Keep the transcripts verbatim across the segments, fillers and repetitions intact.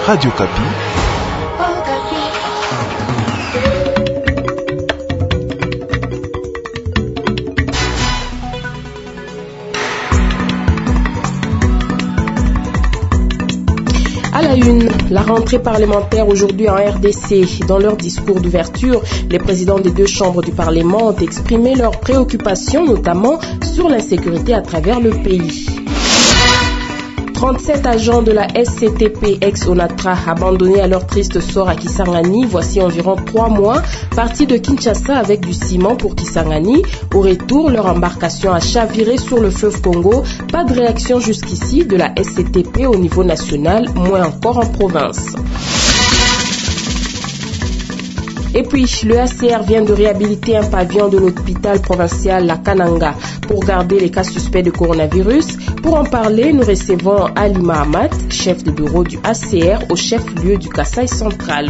Radio Kapi. À la une, la rentrée parlementaire aujourd'hui en R D C. Dans leur discours d'ouverture, les présidents des deux chambres du Parlement ont exprimé leurs préoccupations, notamment sur l'insécurité à travers le pays. trente-sept agents de la S C T P ex-Onatra abandonnés à leur triste sort à Kisangani voici environ trois mois, partis de Kinshasa avec du ciment pour Kisangani. Au retour, leur embarcation a chaviré sur le fleuve Congo. Pas de réaction jusqu'ici de la S C T P au niveau national, moins encore en province. Et puis, le A C R vient de réhabiliter un pavillon de l'hôpital provincial La Kananga pour garder les cas suspects de coronavirus. Pour en parler, nous recevons Ali Mahamat, chef de bureau du A C R au chef-lieu du Kasaï central.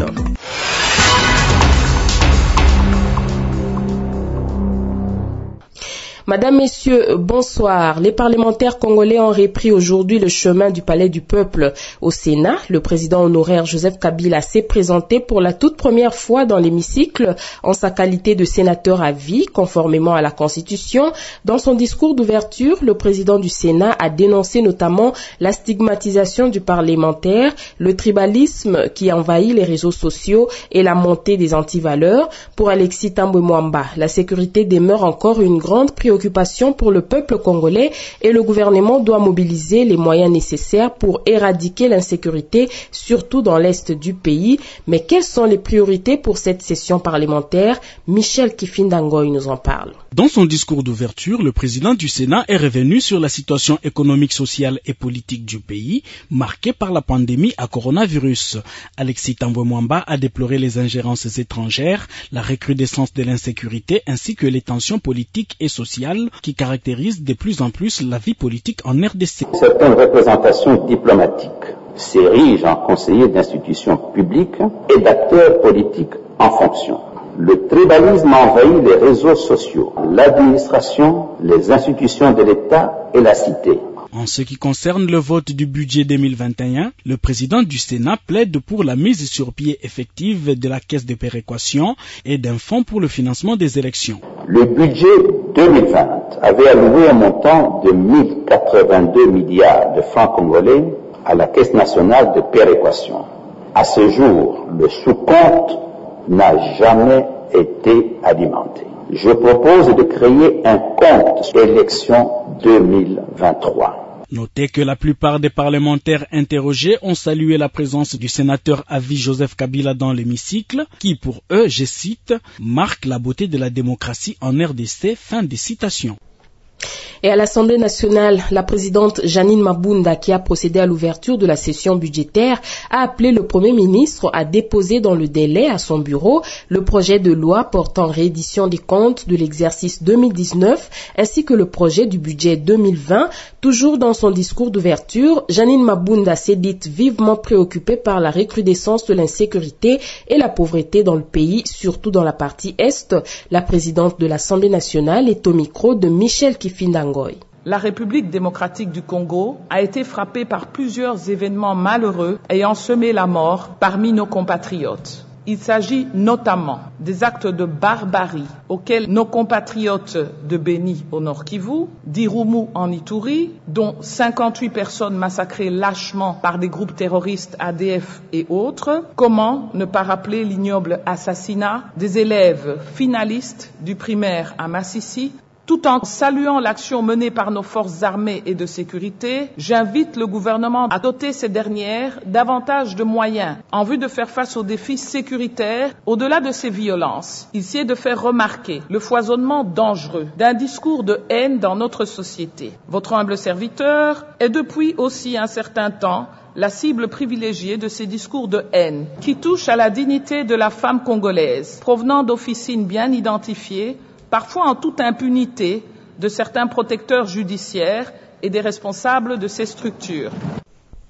Madame, Messieurs, bonsoir. Les parlementaires congolais ont repris aujourd'hui le chemin du Palais du Peuple. Au Sénat, le président honoraire Joseph Kabila s'est présenté pour la toute première fois dans l'hémicycle en sa qualité de sénateur à vie, conformément à la Constitution. Dans son discours d'ouverture, le président du Sénat a dénoncé notamment la stigmatisation du parlementaire, le tribalisme qui envahit les réseaux sociaux et la montée des antivaleurs. Pour Alexis Tambwe Mwamba, la sécurité demeure encore une grande préoccupation pour le peuple congolais et le gouvernement doit mobiliser les moyens nécessaires pour éradiquer l'insécurité, surtout dans l'est du pays. Mais quelles sont les priorités pour cette session parlementaire? Michel Kifindangoy nous en parle. Dans son discours d'ouverture, le président du Sénat est revenu sur la situation économique, sociale et politique du pays, marquée par la pandémie à coronavirus. Alexis Tambwe Mwamba a déploré les ingérences étrangères, la recrudescence de l'insécurité ainsi que les tensions politiques et sociales qui caractérisent de plus en plus la vie politique en R D C. Certaines représentations diplomatiques s'érigent en conseillers d'institutions publiques et d'acteurs politiques en fonction. Le tribalisme envahit les réseaux sociaux, l'administration, les institutions de l'État et la cité. En ce qui concerne le vote du budget deux mille vingt et un, le président du Sénat plaide pour la mise sur pied effective de la caisse de péréquation et d'un fonds pour le financement des élections. Le budget deux mille vingt avait alloué un montant de mille quatre-vingt-deux milliards de francs congolais à la caisse nationale de péréquation. À ce jour, le sous-compte n'a jamais été alimenté. Je propose de créer un compte élection deux mille vingt-trois. Notez que la plupart des parlementaires interrogés ont salué la présence du sénateur à vie Joseph Kabila dans l'hémicycle, qui pour eux, je cite, marque la beauté de la démocratie en R D C, fin de citation. Et à l'Assemblée nationale, la présidente Janine Mabunda, qui a procédé à l'ouverture de la session budgétaire, a appelé le Premier ministre à déposer dans le délai à son bureau le projet de loi portant réédition des comptes de l'exercice deux mille dix-neuf ainsi que le projet du budget deux mille vingt. Toujours dans son discours d'ouverture, Janine Mabunda s'est dite vivement préoccupée par la recrudescence de l'insécurité et la pauvreté dans le pays, surtout dans la partie Est. La présidente de l'Assemblée nationale est au micro de Michel Kifindangoy. La République démocratique du Congo a été frappée par plusieurs événements malheureux ayant semé la mort parmi nos compatriotes. Il s'agit notamment des actes de barbarie auxquels nos compatriotes de Béni au Nord Kivu, d'Irumu en Ituri, dont cinquante-huit personnes massacrées lâchement par des groupes terroristes A D F et autres. Comment ne pas rappeler l'ignoble assassinat des élèves finalistes du primaire à Massissi? Tout en saluant l'action menée par nos forces armées et de sécurité, j'invite le gouvernement à doter ces dernières davantage de moyens en vue de faire face aux défis sécuritaires au-delà de ces violences. Il s'y est de faire remarquer le foisonnement dangereux d'un discours de haine dans notre société. Votre humble serviteur est depuis aussi un certain temps la cible privilégiée de ces discours de haine qui touchent à la dignité de la femme congolaise, provenant d'officines bien identifiées, parfois en toute impunité, de certains protecteurs judiciaires et des responsables de ces structures.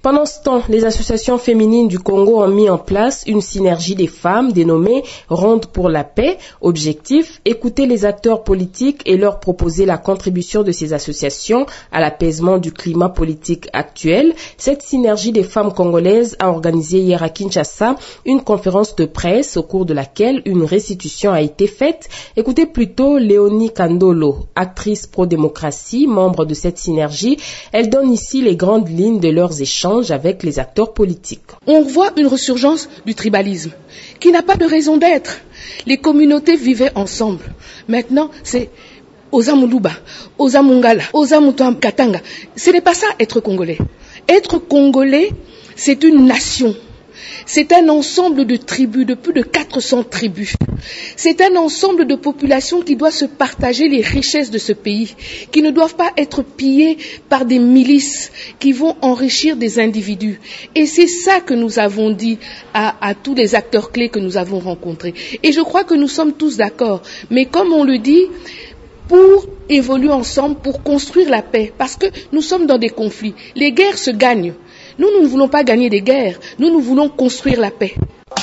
Pendant ce temps, les associations féminines du Congo ont mis en place une synergie des femmes dénommée Ronde pour la paix. Objectif, écouter les acteurs politiques et leur proposer la contribution de ces associations à l'apaisement du climat politique actuel. Cette synergie des femmes congolaises a organisé hier à Kinshasa une conférence de presse au cours de laquelle une restitution a été faite. Écoutez plutôt Léonie Kandolo, actrice pro-démocratie, membre de cette synergie. Elle donne ici les grandes lignes de leurs échanges avec les acteurs politiques. On voit une ressurgence du tribalisme qui n'a pas de raison d'être. Les communautés vivaient ensemble. Maintenant, c'est Ozamuluba, Ozamungala, Ozamutam Katanga. Ce n'est pas ça être congolais. Être congolais, c'est une nation. C'est un ensemble de tribus, de plus de quatre cents tribus. C'est un ensemble de populations qui doit se partager les richesses de ce pays, qui ne doivent pas être pillées par des milices qui vont enrichir des individus. Et c'est ça que nous avons dit à, à tous les acteurs clés que nous avons rencontrés. Et je crois que nous sommes tous d'accord. Mais comme on le dit, pour évoluer ensemble, pour construire la paix, parce que nous sommes dans des conflits. Les guerres se gagnent. Nous, nous ne voulons pas gagner des guerres. Nous, nous voulons construire la paix.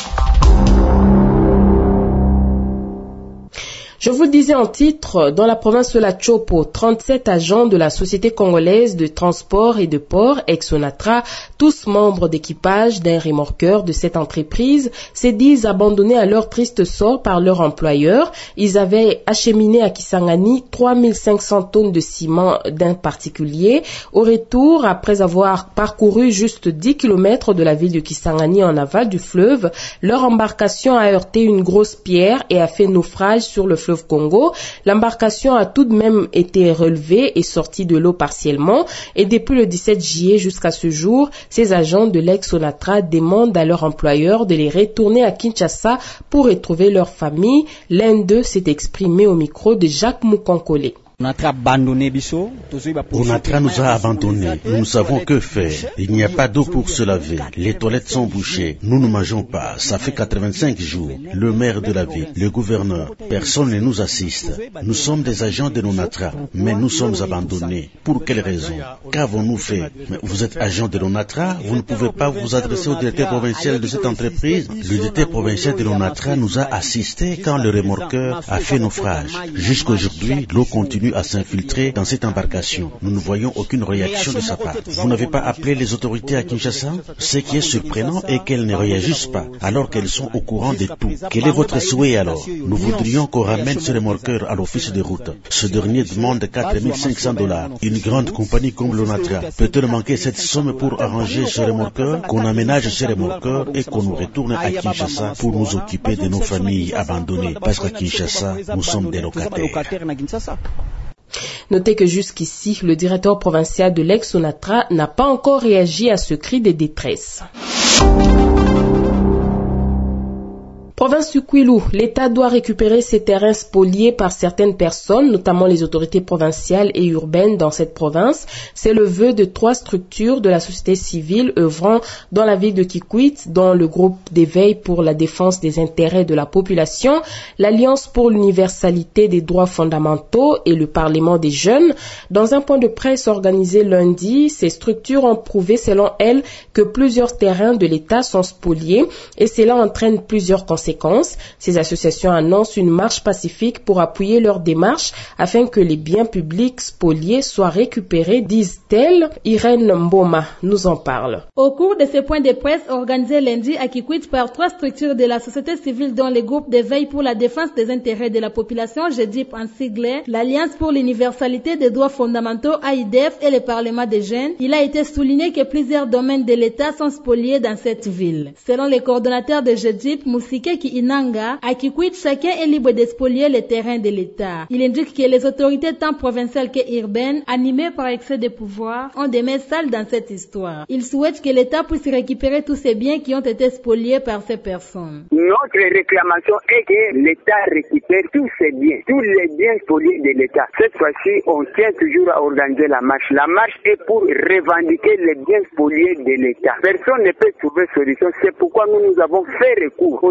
Je vous le disais en titre, dans la province de la Chopo, trente-sept agents de la Société congolaise de transport et de port, ex-Sonatra, tous membres d'équipage d'un remorqueur de cette entreprise, se disent abandonnés à leur triste sort par leur employeur. Ils avaient acheminé à Kisangani trois mille cinq cents tonnes de ciment d'un particulier. Au retour, après avoir parcouru juste dix kilomètres de la ville de Kisangani en aval du fleuve, leur embarcation a heurté une grosse pierre et a fait naufrage sur le fleuve Congo. L'embarcation a tout de même été relevée et sortie de l'eau partiellement, et depuis le dix-sept juillet jusqu'à ce jour, ces agents de l'ex-Sonatra demandent à leur employeur de les retourner à Kinshasa pour retrouver leur famille. L'un d'eux s'est exprimé au micro de Jacques Moukonkole. Onatra nous a abandonnés. Nous ne savons que faire. Il n'y a pas d'eau pour se laver. Les toilettes sont bouchées. Nous ne mangeons pas. Ça fait quatre-vingt-cinq jours. Le maire de la ville, le gouverneur, personne ne nous assiste. Nous sommes des agents de l'Onatra, mais nous sommes abandonnés. Pour quelle raison? Qu'avons-nous fait? Mais vous êtes agent de l'Onatra, vous ne pouvez pas vous adresser au directeur provincial de cette entreprise. Le directeur provincial de l'Onatra nous a assistés quand le remorqueur a fait naufrage. Jusqu'aujourd'hui, l'eau continue à s'infiltrer dans cette embarcation. Nous ne voyons aucune réaction de sa part. Vous n'avez pas appelé les autorités à Kinshasa? Ce qui est surprenant est qu'elles ne réagissent pas, alors qu'elles sont au courant de tout. Quel est votre souhait alors? Nous voudrions qu'on ramène ce remorqueur à l'office de route. Ce dernier demande quatre mille cinq cents dollars. Une grande compagnie comme l'Onatra peut-elle manquer cette somme pour arranger ce remorqueur? Qu'on aménage ce remorqueur et qu'on nous retourne à Kinshasa pour nous occuper de nos familles abandonnées. Parce qu'à Kinshasa, nous sommes des locataires. Notez que jusqu'ici, le directeur provincial de l'ex-Sonatra n'a pas encore réagi à ce cri de détresse. Province du Kwilu, l'État doit récupérer ses terrains spoliés par certaines personnes, notamment les autorités provinciales et urbaines dans cette province. C'est le vœu de trois structures de la société civile œuvrant dans la ville de Kikwit, dont le groupe d'éveil pour la défense des intérêts de la population, l'Alliance pour l'universalité des droits fondamentaux et le Parlement des jeunes. Dans un point de presse organisé lundi, ces structures ont prouvé, selon elles, que plusieurs terrains de l'État sont spoliés et cela entraîne plusieurs conséquences. Ces associations annoncent une marche pacifique pour appuyer leur démarche afin que les biens publics spoliés soient récupérés, disent-elles. Irène Mboma nous en parle. Au cours de ce point de presse organisé lundi à Kikwit par trois structures de la société civile dont les groupes d'éveil pour la défense des intérêts de la population, G D I P en sigle, l'Alliance pour l'universalité des droits fondamentaux, A I D F et le Parlement des jeunes, il a été souligné que plusieurs domaines de l'État sont spoliés dans cette ville. Selon les coordonnateurs de G D I P, Moussike Inanga, à Kikwit, chacun est libre de spolier les terrains de l'État. Il indique que les autorités tant provinciales que urbaines, animées par excès de pouvoir, ont des mains sales dans cette histoire. Il souhaite que l'État puisse récupérer tous ces biens qui ont été spoliés par ces personnes. Notre réclamation est que l'État récupère tous ces biens, tous les biens spoliés de l'État. Cette fois-ci, on tient toujours à organiser la marche. La marche est pour revendiquer les biens spoliés de l'État. Personne ne peut trouver solution. C'est pourquoi nous, nous avons fait recours au niveau national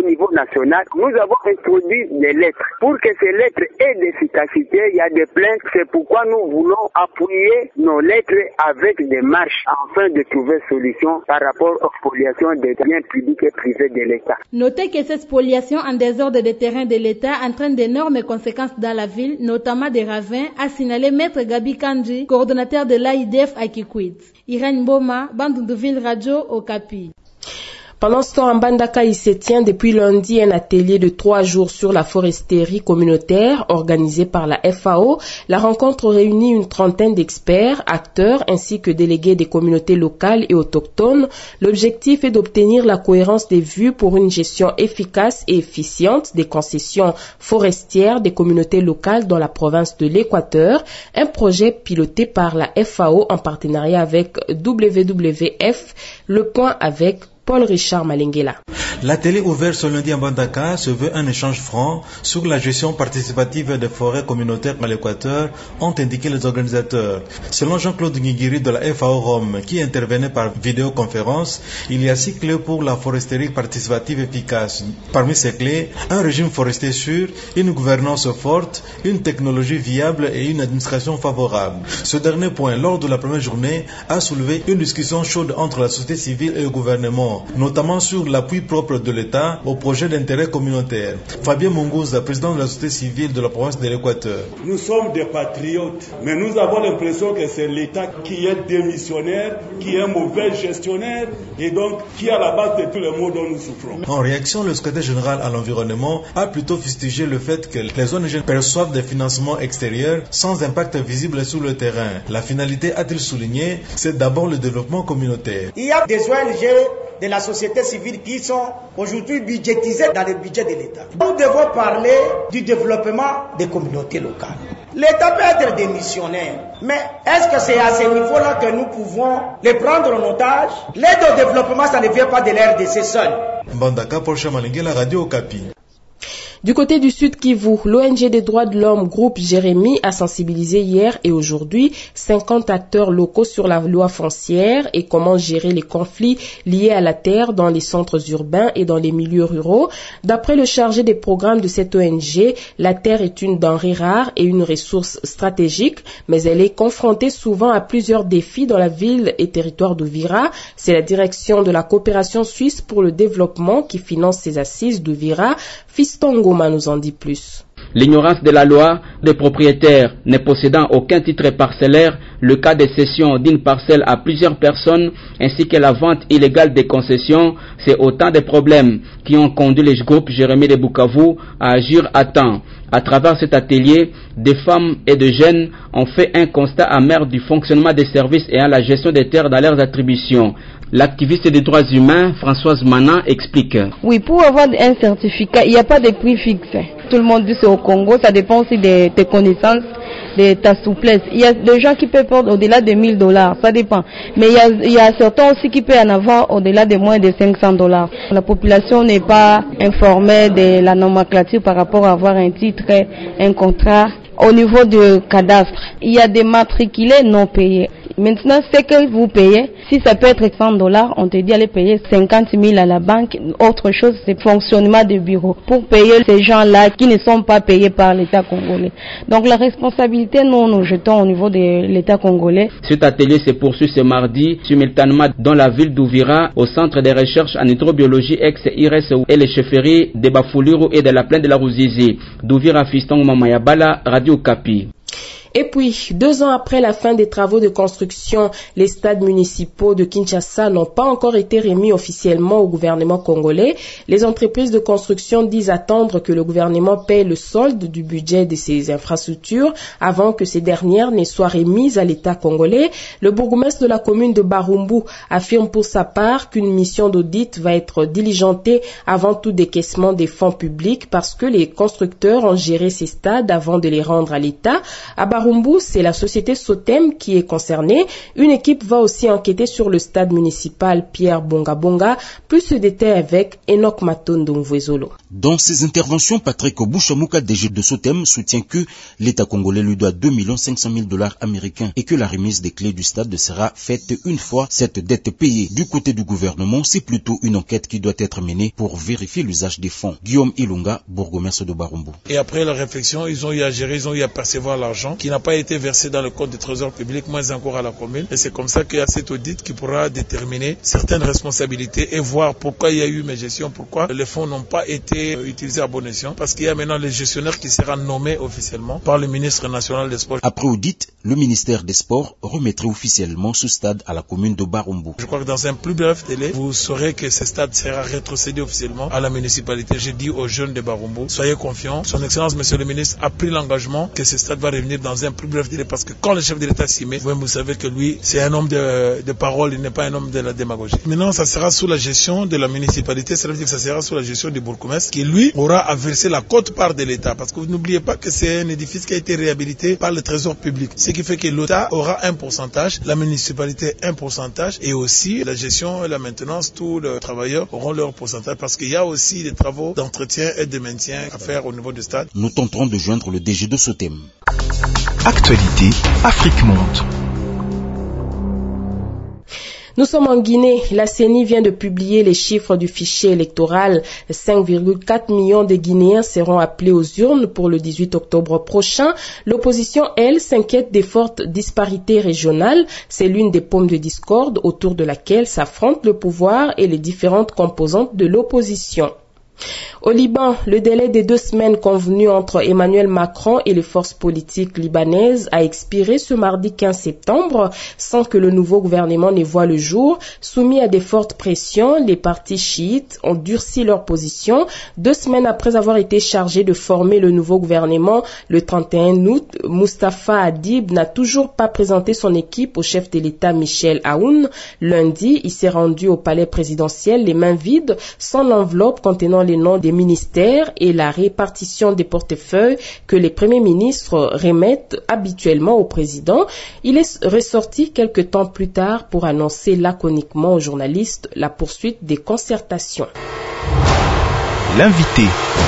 nationale, nous avons introduit des lettres. Pour que ces lettres aient d'efficacité, il y a des plaintes. C'est pourquoi nous voulons appuyer nos lettres avec des marches afin de trouver solution par rapport aux spoliations des biens publics et privés de l'État. Notez que cette spoliation en désordre des terrains de l'État entraîne d'énormes conséquences dans la ville, notamment des ravins, a signalé Maître Gabi Kanji, coordonnateur de l'A I D F à Kikwit. Irène Boma, Bandunduville Radio, Okapi. Pendant ce temps, en Mbandaka, il se tient depuis lundi un atelier de trois jours sur la foresterie communautaire organisé par la F A O. La rencontre réunit une trentaine d'experts, acteurs ainsi que délégués des communautés locales et autochtones. L'objectif est d'obtenir la cohérence des vues pour une gestion efficace et efficiente des concessions forestières des communautés locales dans la province de l'Équateur. Un projet piloté par la F A O en partenariat avec W W F. Le point avec Paul-Richard Malengela. L'atelier ouvert ce lundi à Mbandaka se veut un échange franc sur la gestion participative des forêts communautaires à l'Équateur, ont indiqué les organisateurs. Selon Jean-Claude Nguigiri de la F A O Rome, qui intervenait par vidéoconférence, il y a six clés pour la foresterie participative efficace. Parmi ces clés, un régime forestier sûr, une gouvernance forte, une technologie viable et une administration favorable. Ce dernier point, lors de la première journée, a soulevé une discussion chaude entre la société civile et le gouvernement, notamment sur l'appui propre de l'État au projet d'intérêt communautaire. Fabien Mungouza, président de la société civile de la province de l'Équateur. Nous sommes des patriotes, mais nous avons l'impression que c'est l'État qui est démissionnaire, qui est un mauvais gestionnaire et donc qui est à la base de tous les maux dont nous souffrons. En réaction, le secrétaire général à l'environnement a plutôt fustigé le fait que les O N G perçoivent des financements extérieurs sans impact visible sur le terrain. La finalité, a-t-il souligné, c'est d'abord le développement communautaire. Il y a des O N G de la société civile qui sont aujourd'hui budgétisés dans le budget de l'État. Nous devons parler du développement des communautés locales. L'État peut être démissionnaire, mais est-ce que c'est à ce niveau-là que nous pouvons les prendre en otage? L'aide au développement, ça ne vient pas de l'R D C seul. Mbandaka, Paul Chamalingue, la radio Okapi. Du côté du Sud Kivu, l'O N G des droits de l'homme Groupe Jérémie a sensibilisé hier et aujourd'hui cinquante acteurs locaux sur la loi foncière et comment gérer les conflits liés à la terre dans les centres urbains et dans les milieux ruraux. D'après le chargé des programmes de cette O N G, la terre est une denrée rare et une ressource stratégique, mais elle est confrontée souvent à plusieurs défis dans la ville et territoire d'Uvira. C'est la direction de la coopération suisse pour le développement qui finance ces assises d'Uvira. Fiston Goma nous en dit plus. L'ignorance de la loi des propriétaires ne possédant aucun titre parcellaire, le cas de cession d'une parcelle à plusieurs personnes, ainsi que la vente illégale des concessions, c'est autant de problèmes qui ont conduit le groupe Jérémie de Bukavu à agir à temps. À travers cet atelier, des femmes et des jeunes ont fait un constat amer du fonctionnement des services et à la gestion des terres dans leurs attributions. L'activiste des droits humains, Françoise Manan, explique. Oui, pour avoir un certificat, il n'y a pas de prix fixe. Tout le monde dit c'est au Congo, ça dépend aussi de tes connaissances, de ta souplesse. Il y a des gens qui peuvent perdre au-delà de mille dollars, ça dépend. Mais il y, a, il y a certains aussi qui peuvent en avoir au-delà de moins de cinq cents dollars. La population n'est pas informée de la nomenclature par rapport à avoir un titre, un contrat. Au niveau du cadastre, il y a des matriculés non payés. Maintenant, ce que vous payez, si ça peut être cent dollars, on te dit aller payer cinquante mille à la banque. Autre chose, c'est le fonctionnement du bureau pour payer ces gens-là qui ne sont pas payés par l'État congolais. Donc la responsabilité, nous, nous jetons au niveau de l'État congolais. Cet atelier se poursuit ce mardi, simultanément dans la ville d'Uvira, au centre de recherche en hydrobiologie ex-I R E S et les chefferies de Bafouliru et de la plaine de la Ruzizi. D'Uvira, Fiston Mamayabala, Radio Kapi. Et puis, deux ans après la fin des travaux de construction, les stades municipaux de Kinshasa n'ont pas encore été remis officiellement au gouvernement congolais. Les entreprises de construction disent attendre que le gouvernement paie le solde du budget de ces infrastructures avant que ces dernières ne soient remises à l'État congolais. Le bourgmestre de la commune de Barumbu affirme pour sa part qu'une mission d'audit va être diligentée avant tout décaissement des fonds publics parce que les constructeurs ont géré ces stades avant de les rendre à l'État. À Barumbu, Barumbu, c'est la société Sotem qui est concernée. Une équipe va aussi enquêter sur le stade municipal Pierre Bonga Bonga. Plus de détails avec Enoch Matondo Mvwezolo. Dans ses interventions, Patrick Bouchamouka, D G de Sotem, soutient que l'État congolais lui doit deux millions cinq cent mille dollars américains et que la remise des clés du stade sera faite une fois cette dette payée. Du côté du gouvernement, c'est plutôt une enquête qui doit être menée pour vérifier l'usage des fonds. Guillaume Ilunga, bourgmestre de Barumbu. Et après la réflexion, ils ont eu à gérer, ils ont eu à percevoir l'argent qui n'a pas été versé dans le compte du trésor public, moins encore à la commune. Et c'est comme ça qu'il y a cet audit qui pourra déterminer certaines responsabilités et voir pourquoi il y a eu mes gestions, pourquoi les fonds n'ont pas été utilisés à bon escient. Parce qu'il y a maintenant le gestionnaire qui sera nommé officiellement par le ministre national des Sports. Après audit, le ministère des Sports remettrait officiellement ce stade à la commune de Barumbu. Je crois que dans un plus bref délai, vous saurez que ce stade sera rétrocédé officiellement à la municipalité. J'ai dit aux jeunes de Barumbu, soyez confiants. Son Excellence, Monsieur le ministre, a pris l'engagement que ce stade va revenir dans un plus bref délai parce que quand le chef de l'État s'y met, vous savez que lui, c'est un homme de, de parole, il n'est pas un homme de la démagogie. Maintenant, ça sera sous la gestion de la municipalité, ça veut dire que ça sera sous la gestion du bourgmestre qui, lui, aura à verser la quote-part de l'État. Parce que vous n'oubliez pas que c'est un édifice qui a été réhabilité par le trésor public. Ce qui fait que l'État aura un pourcentage, la municipalité un pourcentage et aussi la gestion et la maintenance, tous les travailleurs auront leur pourcentage parce qu'il y a aussi des travaux d'entretien et de maintien à faire au niveau du stade. Nous tenterons de joindre le D G de Sotem. Actualité, Afrique Monde. Nous sommes en Guinée. La C E N I vient de publier les chiffres du fichier électoral. cinq virgule quatre millions de Guinéens seront appelés aux urnes pour le dix-huit octobre prochain. L'opposition, elle, s'inquiète des fortes disparités régionales. C'est l'une des paumes de discorde autour de laquelle s'affrontent le pouvoir et les différentes composantes de l'opposition. Au Liban, le délai des deux semaines convenu entre Emmanuel Macron et les forces politiques libanaises a expiré ce mardi quinze septembre sans que le nouveau gouvernement ne voie le jour. Soumis à des fortes pressions, les partis chiites ont durci leur position. Deux semaines après avoir été chargés de former le nouveau gouvernement, le trente et un août, Mustafa Hadib n'a toujours pas présenté son équipe au chef de l'État Michel Aoun. Lundi, il s'est rendu au palais présidentiel les mains vides, sans l'enveloppe contenant les noms des ministères et la répartition des portefeuilles que les premiers ministres remettent habituellement au président. Il est ressorti quelque temps plus tard pour annoncer laconiquement aux journalistes la poursuite des concertations. L'invité.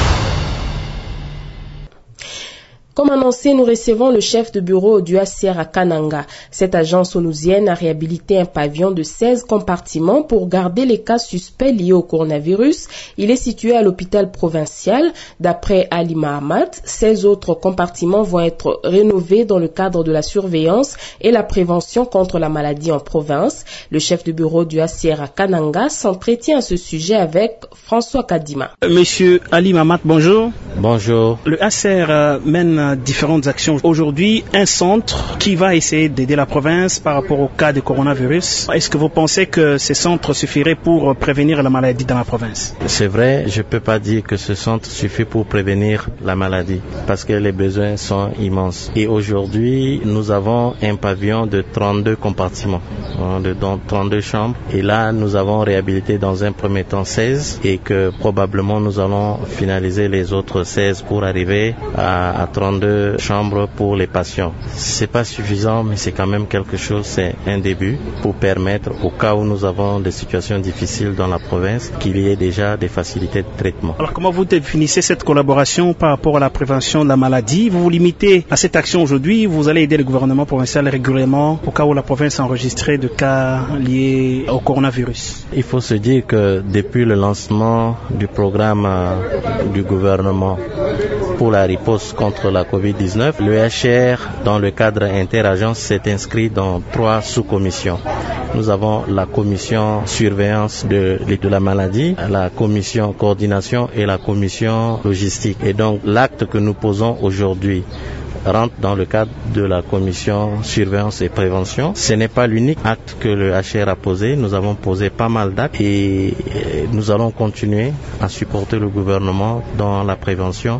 Comme annoncé, nous recevons le chef de bureau du A C R à Kananga. Cette agence onusienne a réhabilité un pavillon de seize compartiments pour garder les cas suspects liés au coronavirus. Il est situé à l'hôpital provincial. D'après Ali Mahamat, seize autres compartiments vont être rénovés dans le cadre de la surveillance et la prévention contre la maladie en province. Le chef de bureau du A C R à Kananga s'entretient à ce sujet avec François Kadima. Monsieur Ali Mahamat, bonjour. Bonjour. Le A C R mène différentes actions. Aujourd'hui, un centre qui va essayer d'aider la province par rapport au cas de coronavirus. Est-ce que vous pensez que ce centre suffirait pour prévenir la maladie dans la province? C'est vrai, je ne peux pas dire que ce centre suffit pour prévenir la maladie parce que les besoins sont immenses. Et aujourd'hui, nous avons un pavillon de trente-deux compartiments, de trente-deux chambres. Et là, nous avons réhabilité dans un premier temps seize et que probablement nous allons finaliser les autres seize pour arriver à, à trente-deux chambres pour les patients. C'est pas suffisant, mais c'est quand même quelque chose, c'est un début pour permettre, au cas où nous avons des situations difficiles dans la province, qu'il y ait déjà des facilités de traitement. Alors comment vous définissez cette collaboration par rapport à la prévention de la maladie? Vous vous limitez à cette action aujourd'hui, vous allez aider le gouvernement provincial régulièrement au cas où la province a enregistré de cas liés au coronavirus? Il faut se dire que depuis le lancement du programme du gouvernement pour la riposte contre la covid dix-neuf, le H R, dans le cadre interagence, s'est inscrit dans trois sous-commissions. Nous avons la commission surveillance de, de la maladie, la commission coordination et la commission logistique. Et donc, l'acte que nous posons aujourd'hui rentre dans le cadre de la commission surveillance et prévention. Ce n'est pas l'unique acte que le H R a posé. Nous avons posé pas mal d'actes et nous allons continuer à supporter le gouvernement dans la prévention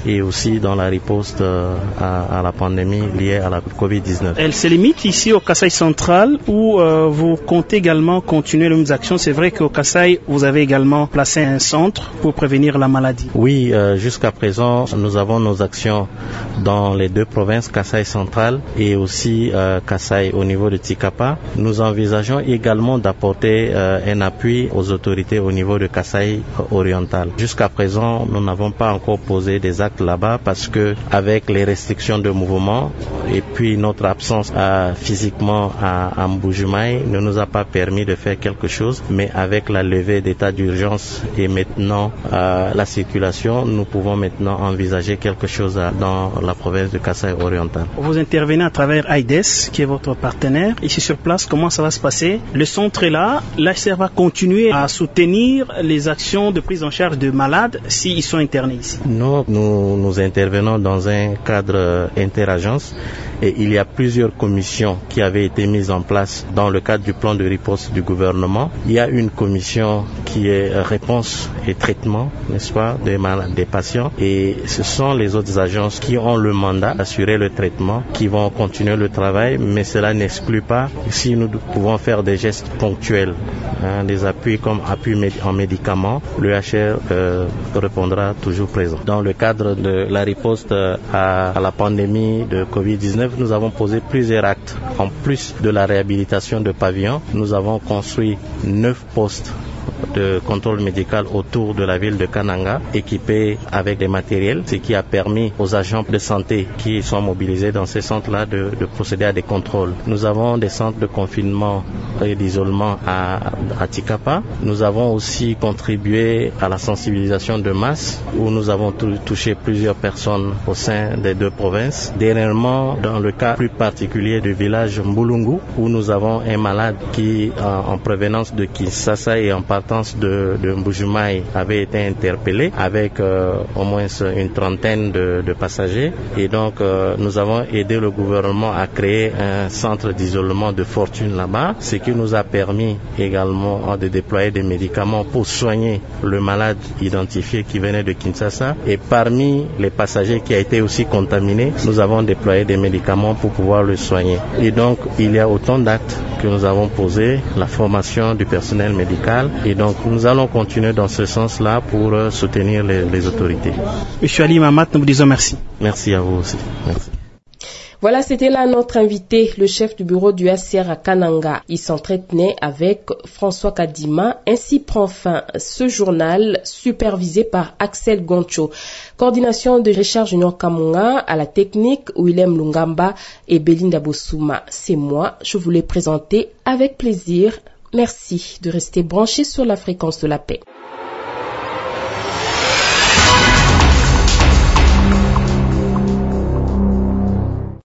et aussi dans la riposte euh, à, à la pandémie liée à la covid dix-neuf. Elle se limite ici au Kasaï central où euh, vous comptez également continuer les mêmes actions. C'est vrai qu'au Kasaï, vous avez également placé un centre pour prévenir la maladie. Oui, euh, jusqu'à présent, nous avons nos actions dans les deux provinces, Kasaï central et aussi euh, Kasaï au niveau de Tikapa. Nous envisageons également d'apporter euh, un appui aux autorités au niveau de Kasaï oriental. Jusqu'à présent, nous n'avons pas encore posé des actes là-bas parce que avec les restrictions de mouvement et puis notre absence euh, physiquement à, à Mbujimaï ne nous a pas permis de faire quelque chose, mais avec la levée d'état d'urgence et maintenant euh, la circulation, nous pouvons maintenant envisager quelque chose à, dans la province de Kasaï oriental. Vous intervenez à travers A I D E S, qui est votre partenaire. Ici sur place, comment ça va se passer? Le centre est là, l'H C R va continuer à soutenir les actions de prise en charge de malades s'ils sont internés ici. Nous, nous, nous intervenons dans un cadre interagence et il y a plusieurs commissions qui avaient été mises en place dans le cadre du plan de riposte du gouvernement. Il y a une commission qui est réponse et traitement, n'est-ce pas, des, malades, des patients, et ce sont les autres agences qui ont le mandat d'assurer le traitement, qui vont continuer le travail, mais cela n'exclut pas si nous pouvons faire des gestes ponctuels, hein, des appuis comme appui en médicaments, le H R euh, répondra toujours présent. Dans le cadre de la riposte à, à la pandémie de covid dix-neuf, nous avons posé plusieurs actes. En plus de la réhabilitation de pavillons, nous avons construit neuf postes de contrôle médical autour de la ville de Kananga, équipés avec des matériels, ce qui a permis aux agents de santé qui sont mobilisés dans ces centres-là de, de procéder à des contrôles. Nous avons des centres de confinement et d'isolement à, à Tikapa. Nous avons aussi contribué à la sensibilisation de masse, où nous avons touché plusieurs personnes au sein des deux provinces. Dernièrement, dans le cas plus particulier du village Mbulungu, où nous avons un malade qui, en, en provenance de Kinshasa et en partance de, de Mbujimaï, avait été interpellé avec euh, au moins une trentaine de, de passagers. Et donc, euh, nous avons aidé le gouvernement à créer un centre d'isolement de fortune là-bas, ce qui nous a permis également de déployer des médicaments pour soigner le malade identifié qui venait de Kinshasa. Et parmi les passagers qui a été aussi contaminé, nous avons déployé des médicaments pour pouvoir le soigner. Et donc, il y a autant d'actes que nous avons posés, la formation du personnel médical. Et donc, nous allons continuer dans ce sens-là pour soutenir les, les autorités. Monsieur Ali Mamat, nous vous disons merci. Merci à vous aussi. Merci. Voilà, c'était là notre invité, le chef du bureau du H C R à Kananga. Il s'entretenait avec François Kadima. Ainsi prend fin ce journal supervisé par Axel Goncho. Coordination de Richard Junior Kamunga, à la technique Willem Lungamba et Belinda Bossouma. C'est moi, je vous l'ai présenté avec plaisir. Merci de rester branchés sur la fréquence de la paix.